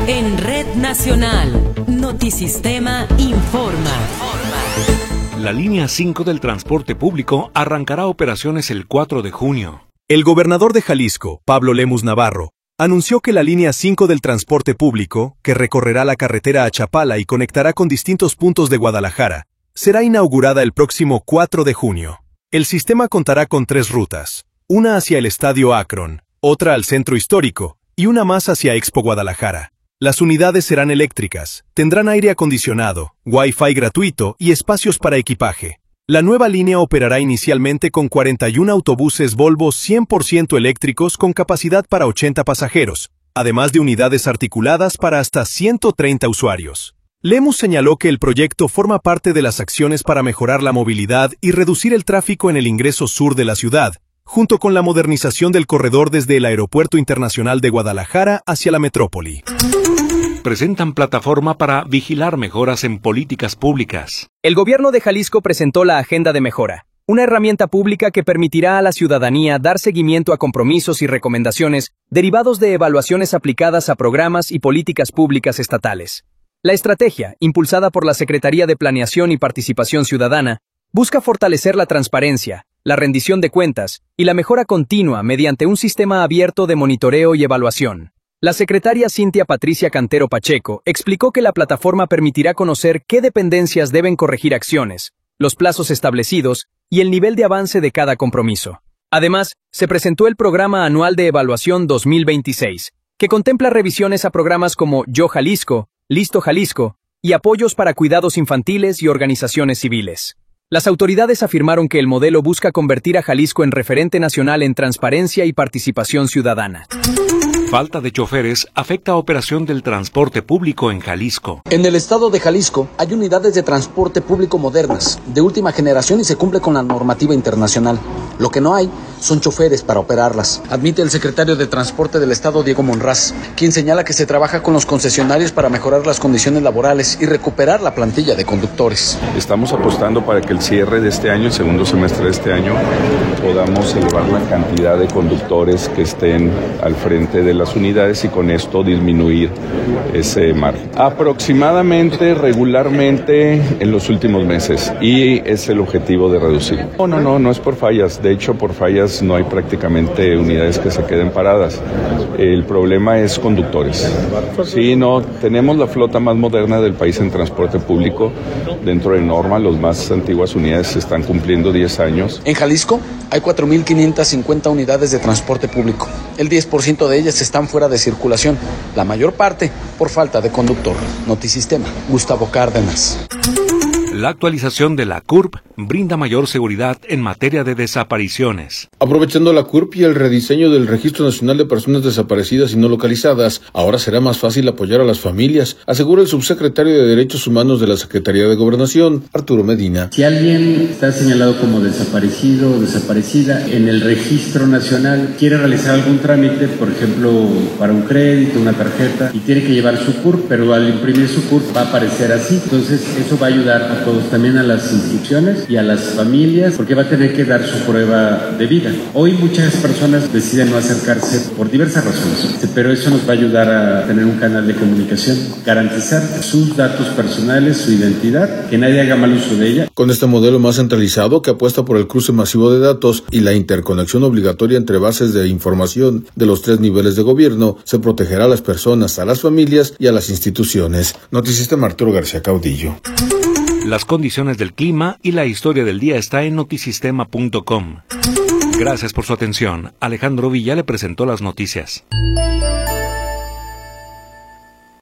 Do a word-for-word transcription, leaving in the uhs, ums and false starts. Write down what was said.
En Red Nacional, Notisistema informa. La línea cinco del transporte público arrancará operaciones el cuatro de junio. El gobernador de Jalisco, Pablo Lemus Navarro, anunció que la línea cinco del transporte público, que recorrerá la carretera a Chapala y conectará con distintos puntos de Guadalajara, será inaugurada el próximo cuatro de junio. El sistema contará con tres rutas, una hacia el Estadio Akron, otra al Centro Histórico y una más hacia Expo Guadalajara. Las unidades serán eléctricas, tendrán aire acondicionado, Wi-Fi gratuito y espacios para equipaje. La nueva línea operará inicialmente con cuarenta y uno autobuses Volvo cien por ciento eléctricos con capacidad para ochenta pasajeros, además de unidades articuladas para hasta ciento treinta usuarios. Lemus señaló que el proyecto forma parte de las acciones para mejorar la movilidad y reducir el tráfico en el ingreso sur de la ciudad, junto con la modernización del corredor desde el Aeropuerto Internacional de Guadalajara hacia la metrópoli. Presentan plataforma para vigilar mejoras en políticas públicas. El gobierno de Jalisco presentó la Agenda de Mejora, una herramienta pública que permitirá a la ciudadanía dar seguimiento a compromisos y recomendaciones derivados de evaluaciones aplicadas a programas y políticas públicas estatales. La estrategia, impulsada por la Secretaría de Planeación y Participación Ciudadana, busca fortalecer la transparencia, la rendición de cuentas y la mejora continua mediante un sistema abierto de monitoreo y evaluación. La secretaria Cintia Patricia Cantero Pacheco explicó que la plataforma permitirá conocer qué dependencias deben corregir acciones, los plazos establecidos y el nivel de avance de cada compromiso. Además, se presentó el Programa Anual de Evaluación dos mil veintiséis, que contempla revisiones a programas como Yo Jalisco, Listo Jalisco y apoyos para cuidados infantiles y organizaciones civiles. Las autoridades afirmaron que el modelo busca convertir a Jalisco en referente nacional en transparencia y participación ciudadana. Falta de choferes afecta a operación del transporte público en Jalisco. En el estado de Jalisco hay unidades de transporte público modernas, de última generación y se cumple con la normativa internacional. Lo que no hay son choferes para operarlas, admite el secretario de Transporte del estado, Diego Monraz, quien señala que se trabaja con los concesionarios para mejorar las condiciones laborales y recuperar la plantilla de conductores. Estamos apostando para que el cierre de este año, el segundo semestre de este año, podamos elevar la cantidad de conductores que estén al frente de las unidades y con esto disminuir ese margen. Aproximadamente, regularmente en los últimos meses, y es el objetivo de reducir. No, no, no, no es por fallas. De hecho, por fallas no hay prácticamente unidades que se queden paradas. El problema es conductores. Sí, no, tenemos la flota más moderna del país en transporte público. Dentro de norma, las más antiguas unidades están cumpliendo diez años. En Jalisco hay cuatro mil quinientas cincuenta unidades de transporte público. El diez por ciento de ellas están fuera de circulación, la mayor parte por falta de conductor. Notisistema, Gustavo Cárdenas. La actualización de la C U R P brinda mayor seguridad en materia de desapariciones. Aprovechando la C U R P y el rediseño del Registro Nacional de Personas Desaparecidas y No Localizadas, ahora será más fácil apoyar a las familias, asegura el subsecretario de Derechos Humanos de la Secretaría de Gobernación, Arturo Medina. Si alguien está señalado como desaparecido o desaparecida en el Registro Nacional, quiere realizar algún trámite, por ejemplo, para un crédito, una tarjeta, y tiene que llevar su C U R P, pero al imprimir su C U R P va a aparecer así. Entonces, eso va a ayudar a todos, también a las instituciones y a las familias, porque va a tener que dar su prueba de vida. Hoy muchas personas deciden no acercarse por diversas razones, pero eso nos va a ayudar a tener un canal de comunicación, garantizar sus datos personales, su identidad, que nadie haga mal uso de ella. Con este modelo más centralizado que apuesta por el cruce masivo de datos y la interconexión obligatoria entre bases de información de los tres niveles de gobierno, se protegerá a las personas, a las familias y a las instituciones. Notisistema, Arturo García Caudillo. Las condiciones del clima y la historia del día está en notisistema punto com. Gracias por su atención. Alejandro Villa le presentó las noticias.